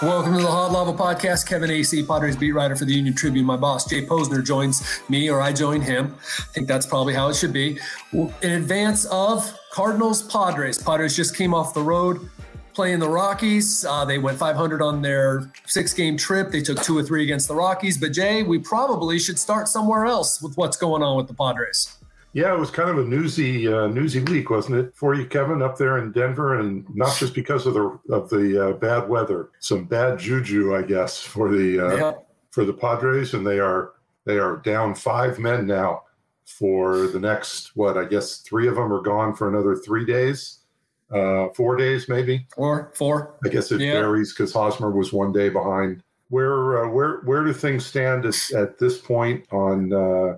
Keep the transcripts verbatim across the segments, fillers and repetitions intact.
Welcome to the Hot Lava Podcast. Kevin A C, Padres beat writer for the Union Tribune. My boss, Jay Posner, joins me, or I join him. I think that's probably how it should be. In advance of Cardinals Padres. Padres just came off the road playing the Rockies. Uh, they went five hundred on their six-game trip. They took two or three against the Rockies. But, Jay, we probably should start somewhere else with what's going on with the Padres. Yeah, it was kind of a newsy, uh, newsy week, wasn't it, for you, Kevin, up there in Denver, and not just because of the of the uh, bad weather, some bad juju, I guess, for the uh, yeah. for the Padres, and they are they are down five men now for the next what I guess three of them are gone for another three days, uh, four days maybe, or four. I guess it yeah. varies because Hosmer was one day behind. Where uh, where where do things stand at, at this point on? Uh,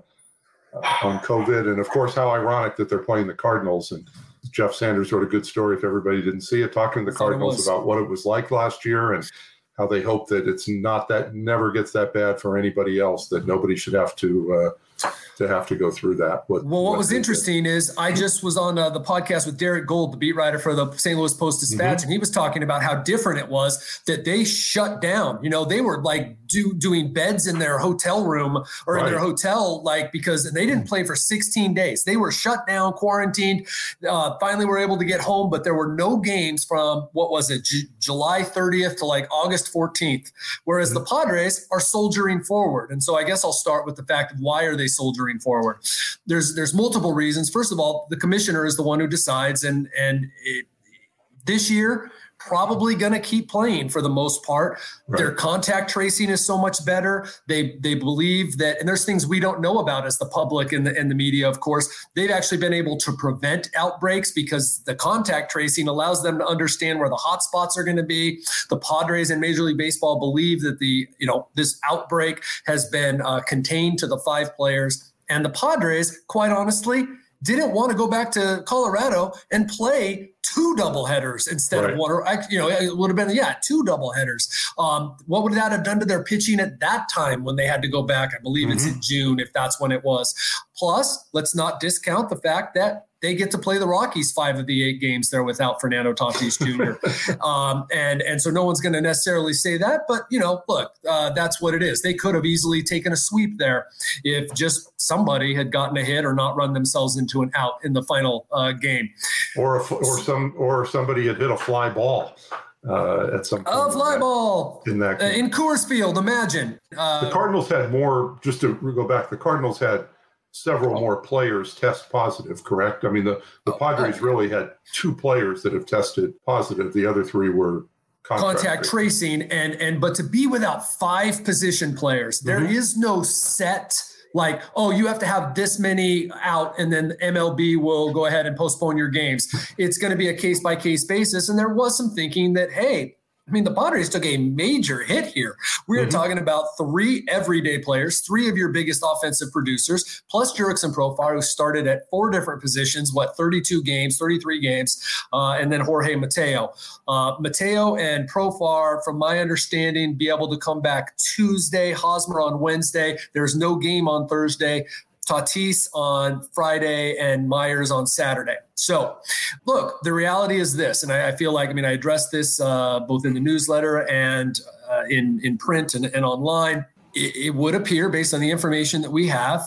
on COVID, and of course, how ironic that they're playing the Cardinals. And Jeff Sanders wrote a good story, if everybody didn't see it, talking to the Cardinals about what it was like last year and how they hope that it's not that, never gets that bad for anybody else, that nobody should have to uh, to have to go through that. What, well, what, what was interesting did. is I just was on uh, the podcast with Derek Gold, the beat writer for the Saint Louis Post-Dispatch, mm-hmm. and he was talking about how different it was that they shut down. You know, they were like do, doing beds in their hotel room or right. in their hotel, like because they didn't play for sixteen days. They were shut down, quarantined. Uh, finally, were able to get home, but there were no games from what was it, J- July thirtieth to like August fourteenth. Whereas mm-hmm. the Padres are soldiering forward, and so I guess I'll start with the fact of why are they soldiering forward. There's there's multiple reasons. First of all, the commissioner is the one who decides, and and it, this year probably going to keep playing for the most part. Right. Their contact tracing is so much better. They they believe that, and there's things we don't know about as the public and the and the media, of course. They've actually been able to prevent outbreaks because the contact tracing allows them to understand where the hot spots are going to be. The Padres in Major League Baseball believe that the you know this outbreak has been uh, contained to the five players. And the Padres, quite honestly, didn't want to go back to Colorado and play two doubleheaders instead right. of one. Or, you know, it would have been, yeah, two doubleheaders. Um, what would that have done to their pitching at that time when they had to go back? I believe mm-hmm. it's in June, if that's when it was. Plus, let's not discount the fact that they get to play the Rockies five of the eight games there without Fernando Tatis Junior um, and, and so no one's going to necessarily say that. But, you know, look, uh, that's what it is. They could have easily taken a sweep there if just somebody had gotten a hit or not run themselves into an out in the final uh, game. Or, a, or, some, or somebody had hit a fly ball. Uh, at some point a fly in ball that, in that uh, in Coors Field, imagine. Uh, the Cardinals had more, just to go back, the Cardinals had several more players test positive, correct? I mean, the, the Padres really had two players that have tested positive. The other three were contact, contact tracing. And, and but to be without five position players, there mm-hmm. is no set like, oh, you have to have this many out and then M L B will go ahead and postpone your games. It's going to be a case-by-case basis. And there was some thinking that, hey, I mean, the Padres took a major hit here. We are mm-hmm. talking about three everyday players, three of your biggest offensive producers, plus Jurickson Profar, who started at four different positions, what, thirty-two games, thirty-three games, uh, and then Jorge Mateo. Uh, Mateo and Profar, from my understanding, be able to come back Tuesday, Hosmer on Wednesday. There's no game on Thursday. Tatis on Friday and Myers on Saturday. So, look, the reality is this, and I, I feel like, I mean, I addressed this uh, both in the newsletter and uh, in, in print and, and online. It, it would appear, based on the information that we have,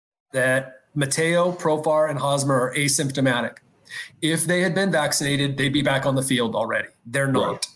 that Mateo, Profar, and Hosmer are asymptomatic. If they had been vaccinated, they'd be back on the field already. They're not. Right.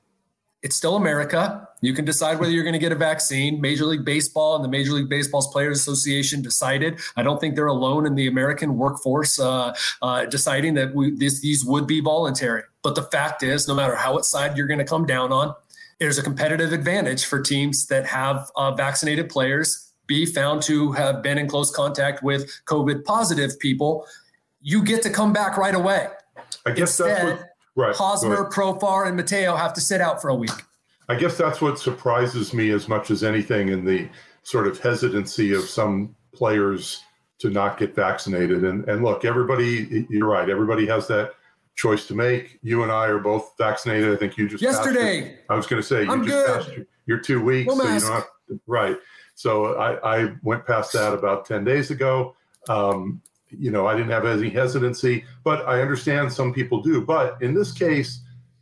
It's still America. You can decide whether you're going to get a vaccine. Major League Baseball and the Major League Baseball's Players Association decided. I don't think they're alone in the American workforce uh, uh, deciding that we, this, these would be voluntary. But the fact is, no matter how what side you're going to come down on, there's a competitive advantage for teams that have uh, vaccinated players be found to have been in close contact with COVID positive people. You get to come back right away. I guess Instead, that's what... Right. Hosmer, Profar, and Mateo have to sit out for a week. I guess that's what surprises me as much as anything in the sort of hesitancy of some players to not get vaccinated. And, and look, everybody, you're right. Everybody has that choice to make. You and I are both vaccinated. I think you just yesterday. Your, I was going to say you I'm just good. passed your, your two weeks, no so mask. you don't have to, right. So I, I went past that about ten days ago. Um, you know, I didn't have any hesitancy, but I understand some people do. But in this case,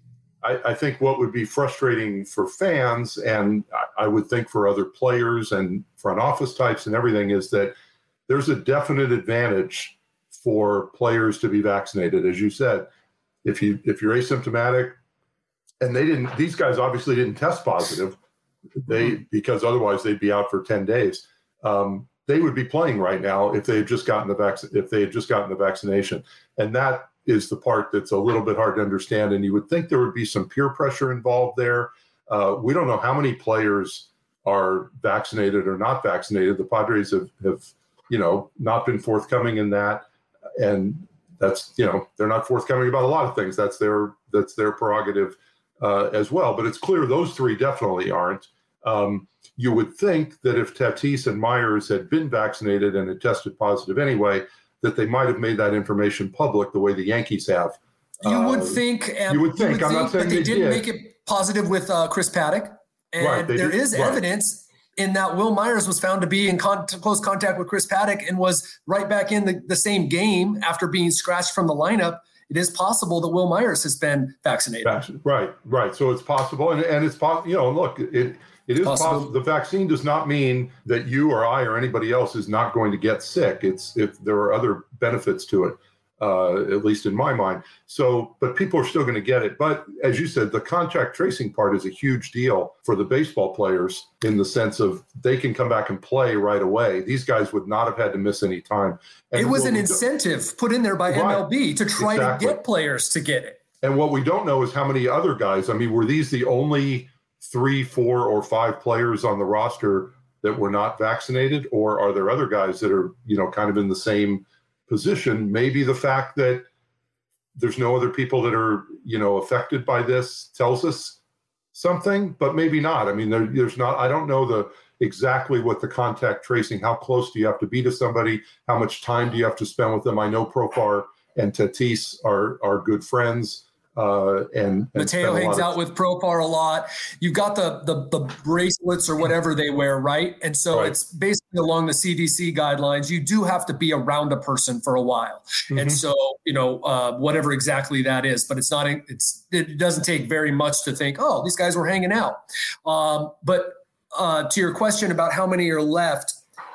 I, I think what would be frustrating for fans, and I, I would think for other players and front office types and everything, is that there's a definite advantage for players to be vaccinated. As you said, if you if you're asymptomatic, and they didn't, these guys obviously didn't test positive, they because otherwise they'd be out for ten days. Um, they would be playing right now if they had just gotten the vac- if they had just gotten the vaccination, and that is the part that's a little bit hard to understand. And you would think there would be some peer pressure involved there. Uh, we don't know how many players are vaccinated or not vaccinated. The Padres have, have, you know, not been forthcoming in that, and that's, you know, they're not forthcoming about a lot of things. That's their that's their prerogative uh, as well. But it's clear those three definitely aren't. Um, you would think that if Tatis and Myers had been vaccinated and had tested positive anyway, that they might have made that information public the way the Yankees have. You would uh, think. Um, you would think. You would I'm think, not saying but they, they didn't did. make it positive with uh, Chris Paddock, and right, there did, is right. evidence in that Will Myers was found to be in con- close contact with Chris Paddock and was right back in the, the same game after being scratched from the lineup. It is possible that Will Myers has been vaccinated. Right, right. So it's possible, and and it's possible. You know, look, it. It is possible. possible. The vaccine does not mean that you or I or anybody else is not going to get sick. It's if there are other benefits to it, uh, at least in my mind. So, but people are still going to get it. But as you said, the contact tracing part is a huge deal for the baseball players in the sense of they can come back and play right away. These guys would not have had to miss any time. And it was an incentive put in there by right. M L B to try exactly. to get players to get it. And what we don't know is how many other guys. I mean, were these the only three, four, or five players on the roster that were not vaccinated, or are there other guys that are, you know, kind of in the same position? Maybe the fact that there's no other people that are, you know, affected by this tells us something, but maybe not. I mean, there, there's not, I don't know the exactly what the contact tracing, how close do you have to be to somebody? How much time do you have to spend with them? I know Profar and Tatis are, are good friends. Uh, and, and Mateo hangs out with Profar a lot. You've got the, the the bracelets or whatever they wear, right? And so right. it's basically along the C D C guidelines. You do have to be around a person for a while, mm-hmm. and so you know uh, whatever exactly that is. But it's not. It's it doesn't take very much to think, oh, these guys were hanging out. Um, but uh, to your question about how many are left,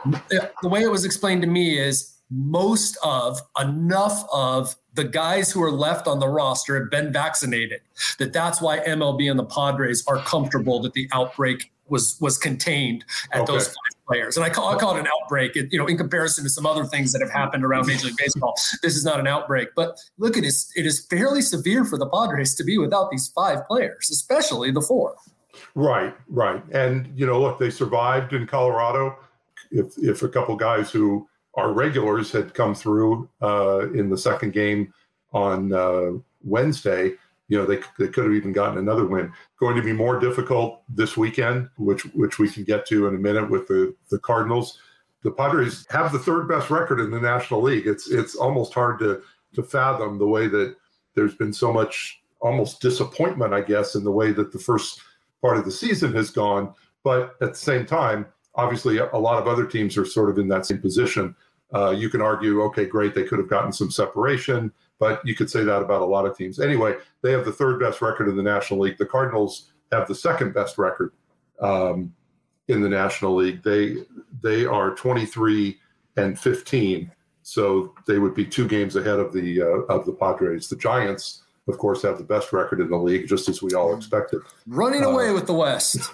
the way it was explained to me is most of enough of the guys who are left on the roster have been vaccinated, that that's why M L B and the Padres are comfortable that the outbreak was was contained at okay. those five players. And I call, I call it an outbreak, you know, in comparison to some other things that have happened around Major League Baseball. This is not an outbreak. But look, it is, it is fairly severe for the Padres to be without these five players, especially the four. Right, right. And, you know, look, they survived in Colorado. If if a couple guys who our regulars had come through uh, in the second game on uh, Wednesday, you know, they, they could have even gotten another win. Going to be more difficult this weekend, which which we can get to in a minute with the, the Cardinals. The Padres have the third best record in the National League. It's it's almost hard to to fathom the way that there's been so much almost disappointment, I guess, in the way that the first part of the season has gone. But at the same time, obviously, a lot of other teams are sort of in that same position. Uh, you can argue, okay, great, they could have gotten some separation, but you could say that about a lot of teams. Anyway, they have the third best record in the National League. The Cardinals have the second best record um, in the National League. They they are twenty-three and fifteen, so they would be two games ahead of the uh, of the Padres. The Giants, of course, have the best record in the league, just as we all expected. Running away uh, with the West.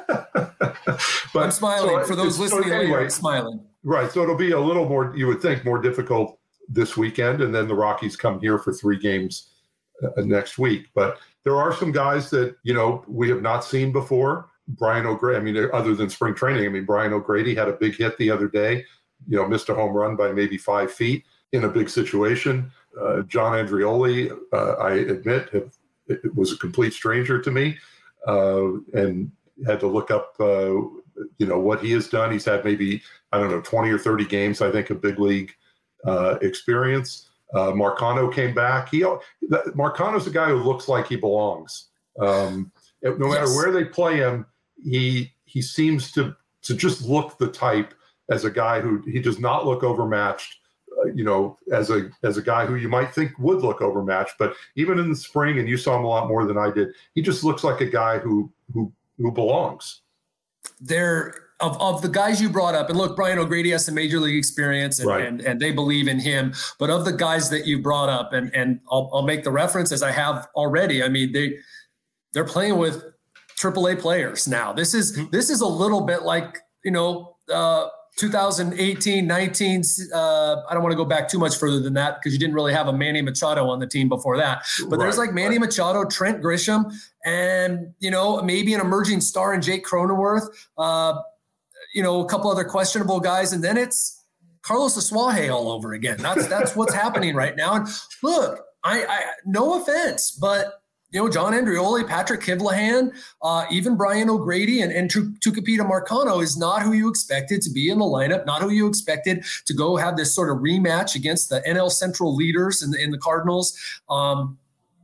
But I'm smiling. So, For those listening, so anyway, I'm smiling. Right. So it'll be a little more, you would think, more difficult this weekend. And then the Rockies come here for three games uh, next week. But there are some guys that, you know, we have not seen before. Brian O'Grady, I mean, other than spring training, I mean, Brian O'Grady had a big hit the other day, you know, missed a home run by maybe five feet in a big situation. Uh, John Andrioli, uh, I admit, have, it was a complete stranger to me, uh, and had to look up, uh, you know, what he has done. He's had maybe, I don't know, twenty or thirty games, I think, of big league uh, experience. Uh, Marcano came back. He Marcano's a guy who looks like he belongs. Um, no matter yes. where they play him, he he seems to to just look the type as a guy who he does not look overmatched. uh, you know, as a as a guy who you might think would look overmatched. But even in the spring, and you saw him a lot more than I did, he just looks like a guy who who who belongs. There of of the guys you brought up, and look, Brian O'Grady has some major league experience, and, right. and and they believe in him. But of the guys that you brought up, and and I'll, I'll make the reference as I have already. I mean, they they're playing with triple A players now. This is this is a little bit like, you know, uh, two thousand eighteen, nineteen. Uh, I don't want to go back too much further than that because you didn't really have a Manny Machado on the team before that. But right, there's like Manny right. Machado, Trent Grisham, and, you know, maybe an emerging star in Jake Cronenworth, uh, you know, a couple other questionable guys. And then it's Carlos Asuaje all over again. That's that's what's happening right now. And look, I, I no offense, but you know, John Andrioli, Patrick Kivlahan, uh, even Brian O'Grady and, and Tucupita Marcano is not who you expected to be in the lineup, not who you expected to go have this sort of rematch against the N L Central leaders in the, in the Cardinals. Um,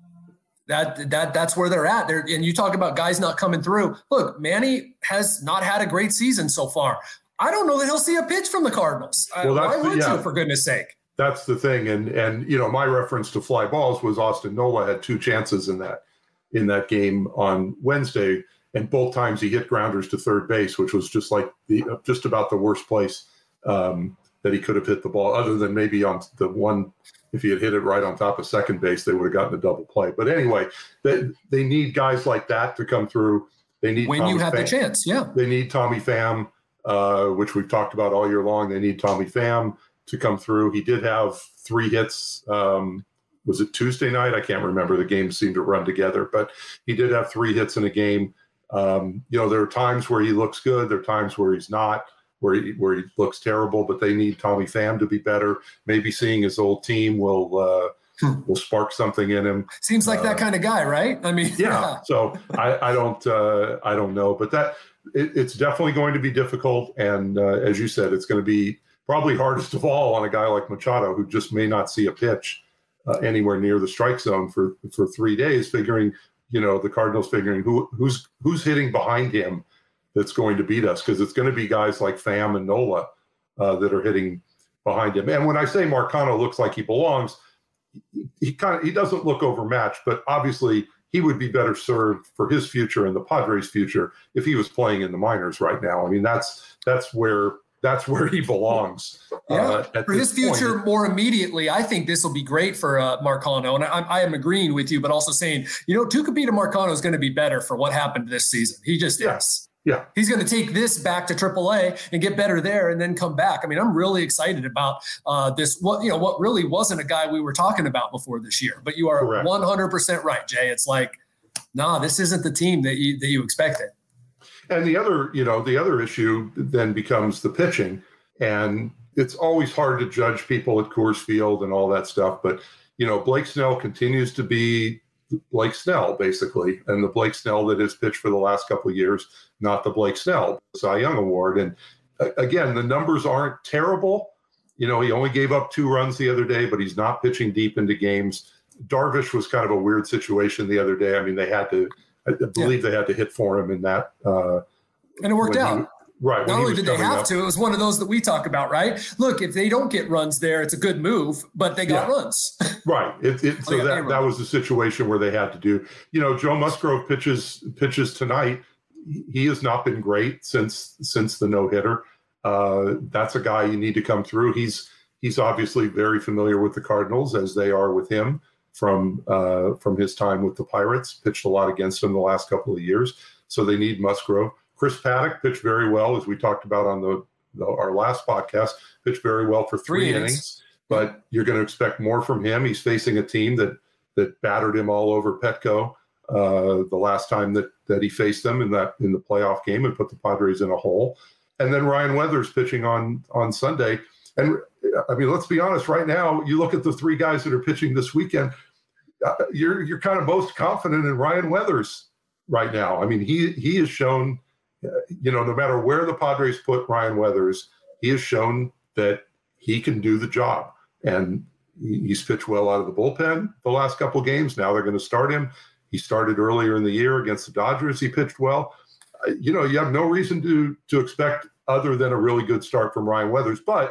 that that that's where they're at. They're, and you talk about guys not coming through. Look, Manny has not had a great season so far. I don't know that he'll see a pitch from the Cardinals. Well, Why would yeah. you, for goodness sake? That's the thing. And, and, you know, my reference to fly balls was Austin Nola had two chances in that, in that game on Wednesday. And both times he hit grounders to third base, which was just like the, just about the worst place um, that he could have hit the ball, other than maybe on the one, if he had hit it right on top of second base, they would have gotten a double play. But anyway, they, they need guys like that to come through. They need, when Tommy you have Pham. the chance. Yeah. They need Tommy Pham, uh, which we've talked about all year long. They need Tommy Pham to come through. He did have three hits. Um, was it Tuesday night? I can't remember. The games seemed to run together, but he did have three hits in a game. Um, you know, there are times where he looks good. There are times where he's not, where he, where he looks terrible, but they need Tommy Pham to be better. Maybe seeing his old team will, uh, hmm. will spark something in him. Seems like uh, that kind of guy, right? I mean, yeah. yeah. So I, I don't, uh, I don't know, but that it, it's definitely going to be difficult. And uh, as you said, it's going to be probably hardest of all on a guy like Machado, who just may not see a pitch uh, anywhere near the strike zone for, for three days, figuring, you know, the Cardinals figuring who who's who's hitting behind him that's going to beat us, because it's going to be guys like Pham and Nola uh, that are hitting behind him. And when I say Marcano looks like he belongs, he, he kind of he doesn't look overmatched, but obviously he would be better served for his future and the Padres' future if he was playing in the minors right now. I mean, that's that's where. That's where he belongs. Yeah, uh, for his future point. More immediately, I think this will be great for uh, Marcano. And I, I am agreeing with you, but also saying, you know, Tucupita Marcano is going to be better for what happened this season. He just yeah. is. Yeah. He's going to take this back to triple A and get better there and then come back. I mean, I'm really excited about uh, this. What, you know, what really wasn't a guy we were talking about before this year, but you are Correct. one hundred percent right, Jay. It's like, nah, this isn't the team that you, that you expected. And the other, you know, the other issue then becomes the pitching. And it's always hard to judge people at Coors Field and all that stuff. But, you know, Blake Snell continues to be Blake Snell, basically. And the Blake Snell that has pitched for the last couple of years, not the Blake Snell Cy Young Award. And uh, again, the numbers aren't terrible. You know, he only gave up two runs the other day, but he's not pitching deep into games. Darvish was kind of a weird situation the other day. I mean, they had to, I believe yeah. they had to hit for him in that. Uh, and it worked out. He, right. Not only did they have up. to, it was one of those that we talk about, right? Look, if they don't get runs there, it's a good move, but they got yeah. runs. Right. It, it, so that, that was the situation where they had to do. You know, Joe Musgrove pitches pitches tonight. He has not been great since since the no-hitter. Uh, that's a guy you need to come through. He's he's obviously very familiar with the Cardinals, as they are with him. From uh, from his time with the Pirates, pitched a lot against them the last couple of years. So they need Musgrove. Chris Paddock pitched very well, as we talked about on the, the our last podcast, pitched very well for three, three innings. innings. But you're going to expect more from him. He's facing a team that that battered him all over Petco uh, the last time that that he faced them in that in the playoff game and put the Padres in a hole. And then Ryan Weathers pitching on on Sunday. And I mean, let's be honest. Right now, you look at the three guys that are pitching this weekend. Uh, you're you're kind of most confident in Ryan Weathers right now. I mean, he he has shown, uh, you know, no matter where the Padres put Ryan Weathers, he has shown that he can do the job. And he, he's pitched well out of the bullpen the last couple of games. Now they're going to start him. He started earlier in the year against the Dodgers. He pitched well. Uh, you know, you have no reason to to expect other than a really good start from Ryan Weathers, but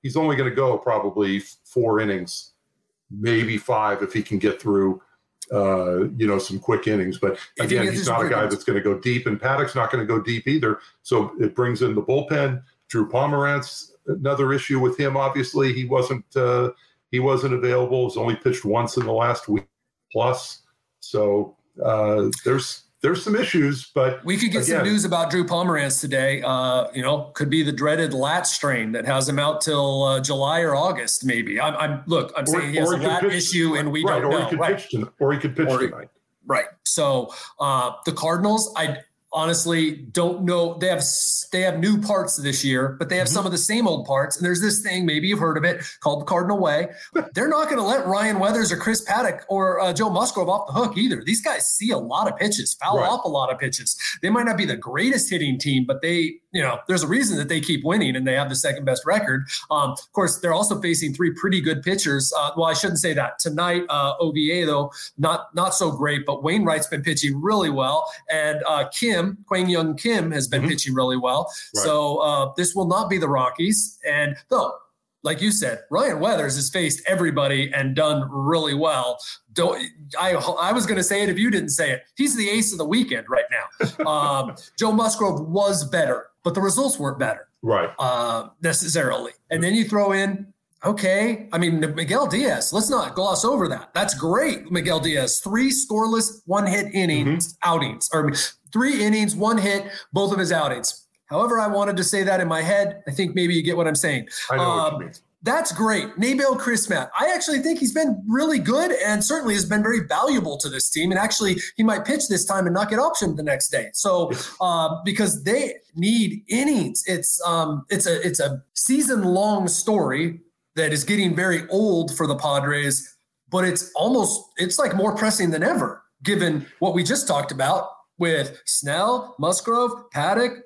he's only going to go probably four innings, maybe five if he can get through, uh, you know, some quick innings. But again, he's not a guy that's going to go deep, and Paddock's not going to go deep either. So it brings in the bullpen. Drew Pomeranz, another issue with him. Obviously, he wasn't uh, he wasn't available. He's only pitched once in the last week plus. So uh, there's. There's some issues, but we could get again, some news about Drew Pomeranz today. Uh, you know, could be the dreaded lat strain that has him out till uh, July or August, maybe. I'm, I'm look, I'm or, saying he has a lat pitch, issue, and we right, don't or know. He could right. pitch tonight, or he could pitch or, tonight. Right. So uh, the Cardinals, I honestly don't know. They have they have new parts this year, but they have mm-hmm. some of the same old parts. And there's this thing, maybe you've heard of it, called the Cardinal Way. They're not going to let Ryan Weathers or Chris Paddock or uh, Joe Musgrove off the hook either. These guys see a lot of pitches, foul right. off a lot of pitches. They might not be the greatest hitting team, but they, you know, there's a reason that they keep winning and they have the second best record. Um, of course, they're also facing three pretty good pitchers. Uh, well, I shouldn't say that. Tonight, uh, O V A, though, not not so great, but Wainwright's been pitching really well. And uh, Kim, Kwang Young Kim, has been mm-hmm. pitching really well. Right. So uh, this will not be the Rockies. And though, like you said, Ryan Weathers has faced everybody and done really well. Don't I? I was going to say it if you didn't say it. He's the ace of the weekend right now. um, Joe Musgrove was better, but the results weren't better, right? Uh, necessarily. And then you throw in, okay, I mean Miguel Diaz. Let's not gloss over that. That's great, Miguel Diaz. Three scoreless, one hit innings mm-hmm. outings, or three innings, one hit, both of his outings. However, I wanted to say that in my head. I think maybe you get what I'm saying. I know um, what you mean. That's great. Nabil Crismatt. I actually think he's been really good and certainly has been very valuable to this team. And actually, he might pitch this time and not get optioned the next day. So um, because they need innings, it's um, it's a it's a season-long story that is getting very old for the Padres, but it's almost it's like more pressing than ever, given what we just talked about with Snell, Musgrove, Paddock.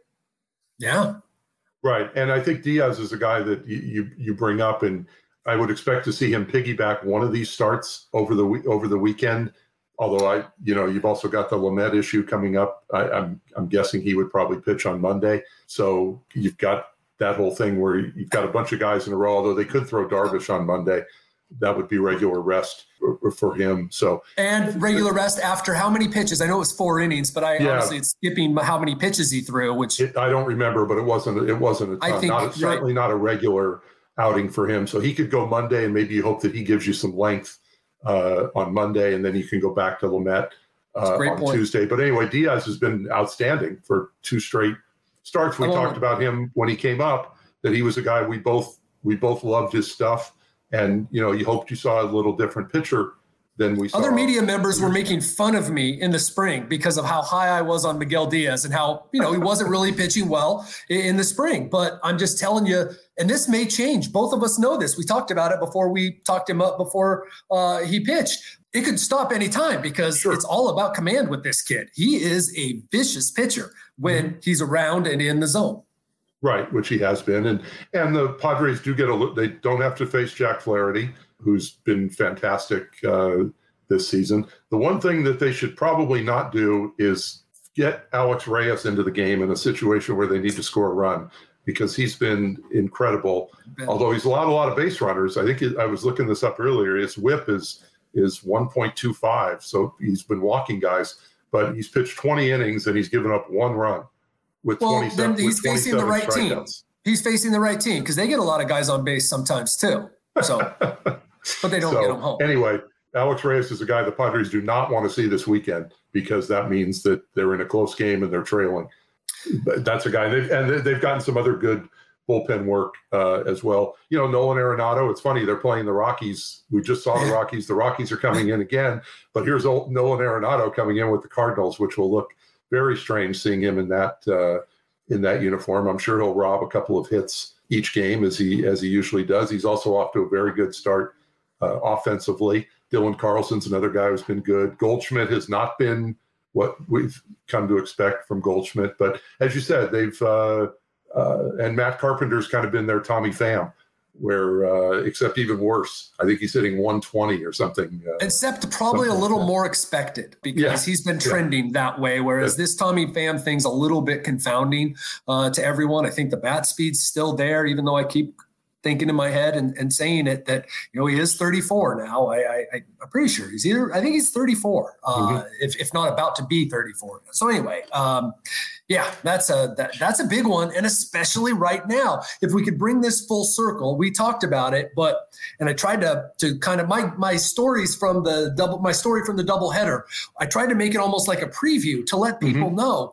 Yeah. Right. And I think Diaz is a guy that you, you, you bring up, and I would expect to see him piggyback one of these starts over the week, over the weekend. Although I, you know, you've also got the Lamet issue coming up. I, I'm, I'm guessing he would probably pitch on Monday. So you've got that whole thing where you've got a bunch of guys in a row, although they could throw Darvish on Monday. That would be regular rest for, for him. So and regular rest after how many pitches? I know it was four innings, but I yeah. honestly it's skipping how many pitches he threw. Which it, I don't remember, but it wasn't. It wasn't a ton. I think not, certainly right. not a regular outing for him. So he could go Monday, and maybe you hope that he gives you some length uh, on Monday, and then you can go back to Lamet uh, on point. Tuesday. But anyway, Diaz has been outstanding for two straight starts. We talked about him when he came up, that he was a guy we both we both loved his stuff. And, you know, you hoped you saw a little different pitcher than we saw. Other media members were making fun of me in the spring because of how high I was on Miguel Diaz and how, you know, he wasn't really pitching well in the spring. But I'm just telling you, and this may change. Both of us know this. We talked about it before we talked him up before uh, he pitched. It could stop any time because sure. it's all about command with this kid. He is a vicious pitcher when mm-hmm. he's around and in the zone. Right, which he has been. And and the Padres do get a look. They don't have to face Jack Flaherty, who's been fantastic uh, this season. The one thing that they should probably not do is get Alex Reyes into the game in a situation where they need to score a run, because he's been incredible. Although he's allowed a lot of base runners. I think I was looking this up earlier. His whip is is one point two five, so he's been walking guys. But he's pitched twenty innings and he's given up one run. With well, then he's facing the right team. He's facing the right team because they get a lot of guys on base sometimes too. So, but they don't so, get them home. Anyway, Alex Reyes is a guy the Padres do not want to see this weekend because that means that they're in a close game and they're trailing. But that's a guy, they've, and they've gotten some other good bullpen work uh, as well. You know, Nolan Arenado, it's funny, they're playing the Rockies. We just saw the Rockies. The Rockies are coming in again, but here's old Nolan Arenado coming in with the Cardinals, which will look very strange seeing him in that uh, in that uniform. I'm sure he'll rob a couple of hits each game as he as he usually does. He's also off to a very good start uh, offensively. Dylan Carlson's another guy who's been good. Goldschmidt has not been what we've come to expect from Goldschmidt, but as you said, they've uh, uh, and Matt Carpenter's kind of been their Tommy Pham, where uh, except even worse. I think he's hitting one twenty or something. Uh, except probably a little like more expected because yeah. he's been trending yeah. that way, whereas yeah. this Tommy Pham thing's a little bit confounding uh, to everyone. I think the bat speed's still there, even though I keep thinking in my head and, and saying it that, you know, he is thirty-four now. I, I, I'm pretty sure he's either, I think he's thirty-four, uh, mm-hmm. if, if not about to be thirty-four. So anyway, um, yeah, that's a, that, that's a big one. And especially right now, if we could bring this full circle, we talked about it, but, and I tried to, to kind of my, my stories from the double, my story from the double header, I tried to make it almost like a preview to let people mm-hmm. know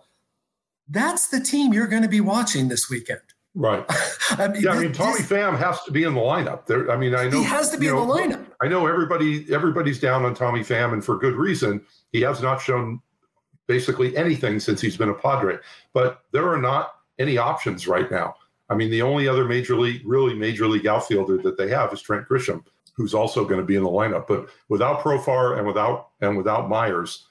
that's the team you're going to be watching this weekend. Right. I mean, yeah, I mean, Tommy this, Pham has to be in the lineup. There, I mean, I know he has to be in know, the lineup. I know everybody, everybody's down on Tommy Pham, and for good reason. He has not shown basically anything since he's been a Padre. But there are not any options right now. I mean, the only other major league, really major league outfielder that they have is Trent Grisham, who's also going to be in the lineup. But without Profar and without and without Myers,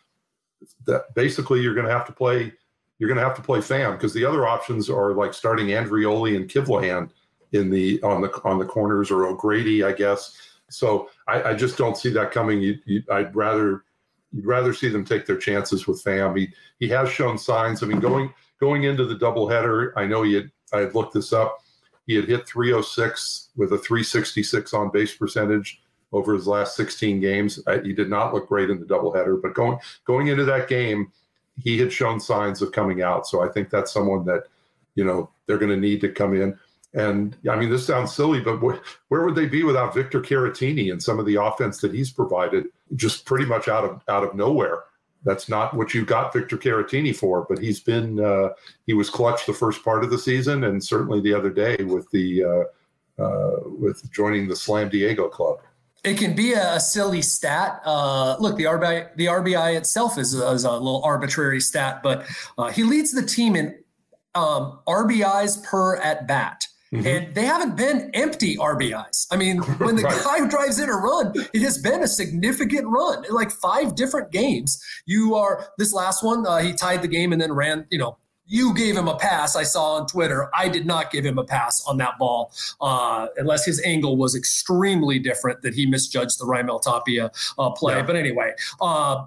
that basically you're going to have to play. You're going to have to play Pham, because the other options are like starting Andrioli and Kivlahan in the on the on the corners, or O'Grady, I guess. So I, I just don't see that coming. You, you, I'd rather you'd rather see them take their chances with Pham. He he has shown signs. I mean, going going into the doubleheader, I know he had I had looked this up. He had hit three oh six with a three sixty-six on base percentage over his last sixteen games. I, he did not look great in the doubleheader, but going going into that game, he had shown signs of coming out. So I think that's someone that, you know, they're going to need to come in. And I mean, this sounds silly, but wh- where would they be without Victor Caratini and some of the offense that he's provided, just pretty much out of out of nowhere? That's not what you got Victor Caratini for, but he's been uh, he was clutch the first part of the season, and certainly the other day with the uh, uh, with joining the Slam Diego club. It can be a silly stat. Uh, look, the R B I, the R B I itself is a, is a little arbitrary stat, but uh, he leads the team in um, R B Is per at bat. Mm-hmm. And they haven't been empty R B Is. I mean, when the right. guy drives in a run, it has been a significant run. In like five different games, you are this last one. Uh, he tied the game and then ran, you know, you gave him a pass, I saw on Twitter. I did not give him a pass on that ball, uh, unless his angle was extremely different that he misjudged the Raimel Tapia uh, play. Yeah. But anyway, uh,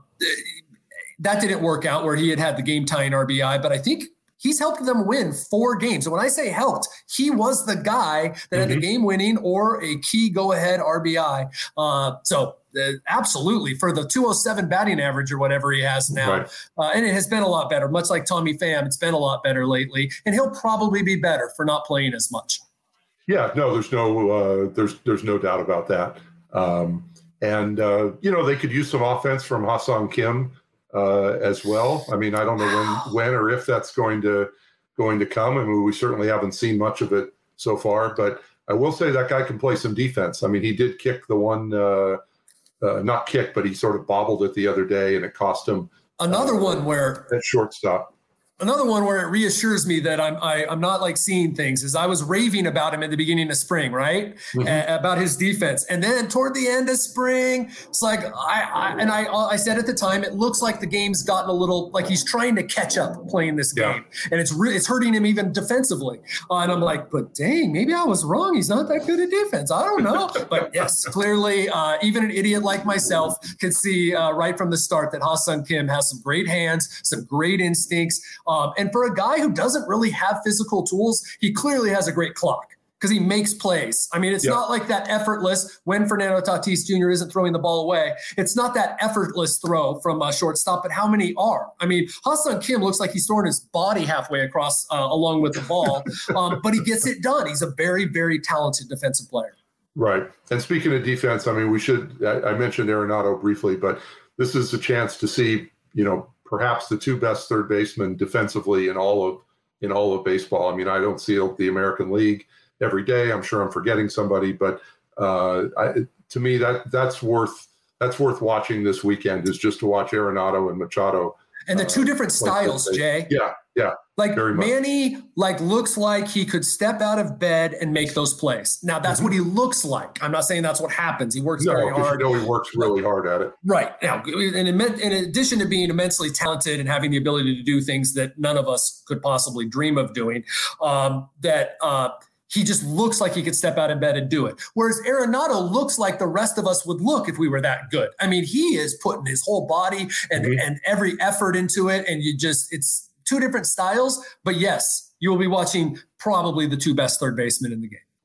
that didn't work out where he had had the game-tying R B I. But I think he's helped them win four games. And when I say helped, he was the guy that mm-hmm. had the game-winning or a key go-ahead R B I. Uh, so uh, absolutely, for the two oh seven batting average or whatever he has now. Right. Uh, and it has been a lot better, much like Tommy Pham. It's been a lot better lately. And he'll probably be better for not playing as much. Yeah, no, there's no uh, there's there's no doubt about that. Um, and, uh, you know, they could use some offense from Ha-Seong Kim uh, as well. I mean, I don't know when when or if that's going to going to come. I mean, we certainly haven't seen much of it so far. But I will say that guy can play some defense. I mean, he did kick the one uh, – Uh, not kick, but he sort of bobbled it the other day, and it cost him another uh, one where at shortstop. Another one where it reassures me that I'm I, I'm not like seeing things is I was raving about him at the beginning of spring, right? Mm-hmm. A- about his defense, and then toward the end of spring, it's like I, I and I I said at the time it looks like the game's gotten a little like he's trying to catch up playing this game, yeah. and it's re- it's hurting him even defensively. Uh, and I'm like, but dang, maybe I was wrong. He's not that good at defense. I don't know, but yes, clearly uh, even an idiot like myself could see uh, right from the start that Ha-Seong Kim has some great hands, some great instincts. Um, and for a guy who doesn't really have physical tools, he clearly has a great clock because he makes plays. I mean, it's yeah. not like that effortless when Fernando Tatis Junior isn't throwing the ball away. It's not that effortless throw from a shortstop, but how many are? I mean, Ha-Seong Kim looks like he's throwing his body halfway across uh, along with the ball, um, but he gets it done. He's a very, very talented defensive player. Right. And speaking of defense, I mean, we should, I, I mentioned Arenado briefly, but this is a chance to see, you know, perhaps the two best third basemen defensively in all of in all of baseball. I mean, I don't see the American League every day. I'm sure I'm forgetting somebody, but uh, I, to me, that that's worth that's worth watching this weekend. Is just to watch Arenado and Machado. And the two uh, different styles, Jay. Yeah, yeah. Like Manny, like looks like he could step out of bed and make those plays. Now that's mm-hmm. what he looks like. I'm not saying that's what happens. He works no, very hard. You know, he works really hard at it. Right. Now, in, in addition to being immensely talented and having the ability to do things that none of us could possibly dream of doing, um, that uh, he just looks like he could step out of bed and do it. Whereas Arenado looks like the rest of us would look if we were that good. I mean, he is putting his whole body and, mm-hmm. and every effort into it. And you just, it's, two different styles, but yes, you will be watching probably the two best third basemen in the game.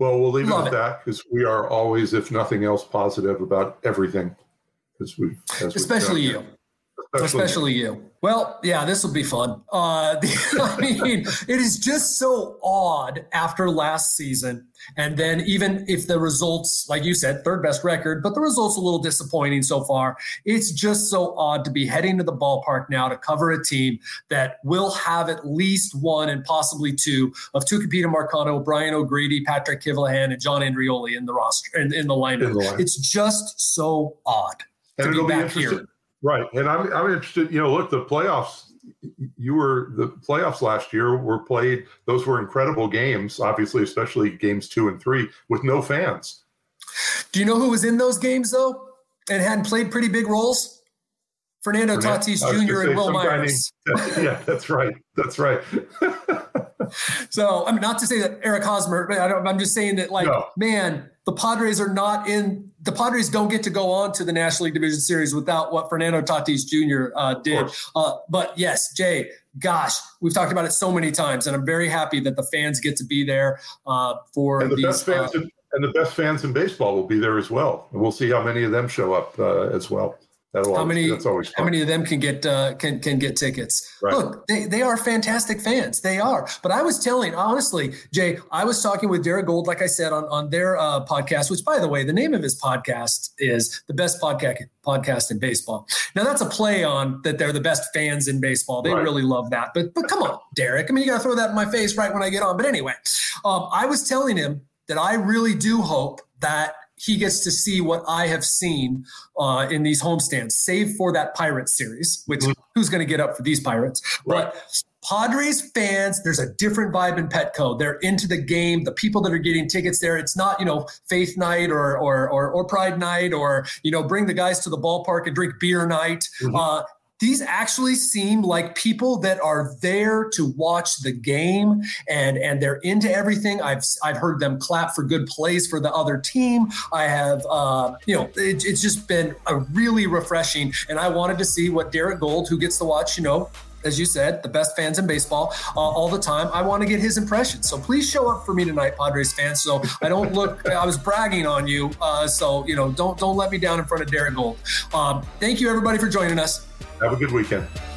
Well, we'll leave Love it at it. that because we are always, if nothing else, positive about everything. As we, as Especially you. Especially, Especially you. you. Well, yeah, this will be fun. Uh, the, I mean, it is just so odd after last season. And then even if the results, like you said, third best record, but the results a little disappointing so far. It's just so odd to be heading to the ballpark now to cover a team that will have at least one and possibly two of Tucupita Marcano, Brian O'Grady, Patrick Kivlahan, and John Andrioli in the roster in, in the lineup. In the line. It's just so odd and to it'll be be back here. Right. And I'm I'm interested, you know, look, the playoffs, you were the playoffs last year were played. Those were incredible games, obviously, especially games two and three with no fans. Do you know who was in those games, though, and hadn't played pretty big roles? Fernando Fernando, Tatis Junior and Will Myers. Named, yeah, that's right. That's right. So, I mean, not to say that Eric Hosmer, I don't, I'm just saying that, like, no. man, the Padres are not in – the Padres don't get to go on to the National League Division Series without what Fernando Tatis Junior Uh, did. Uh, but, yes, Jay, gosh, we've talked about it so many times, and I'm very happy that the fans get to be there uh, for and the these best fans uh, in, and the best fans in baseball will be there as well. And we'll see how many of them show up uh, as well. That'll how always, many? That's always fun. How many of them can get uh, can can get tickets? Right. Look, they, they are fantastic fans. They are. But I was telling, honestly, Jay, I was talking with Derek Gold, like I said, on on their uh, podcast. Which, by the way, the name of his podcast is the best podcast podcast in baseball. Now, that's a play on that they're the best fans in baseball. They right. really love that. But but come on, Derek. I mean, you got to throw that in my face right when I get on. But anyway, um, I was telling him that I really do hope that he gets to see what I have seen uh, in these homestands, save for that Pirates series, which mm-hmm. who's going to get up for these Pirates? Right. But Padres fans, there's a different vibe in Petco. They're into the game. The people that are getting tickets there, it's not, you know, Faith Night or or or, or Pride Night or, you know, bring the guys to the ballpark and drink beer night. Mm-hmm. Uh, These actually seem like people that are there to watch the game and, and they're into everything. I've I've heard them clap for good plays for the other team. I have, uh, you know, it, it's just been a really refreshing. And I wanted to see what Derek Gold, who gets to watch, you know, as you said, the best fans in baseball uh, all the time. I want to get his impression. So please show up for me tonight, Padres fans. So I don't look, I was bragging on you. Uh, so, you know, don't, don't let me down in front of Derek Gold. Um, thank you everybody for joining us. Have a good weekend.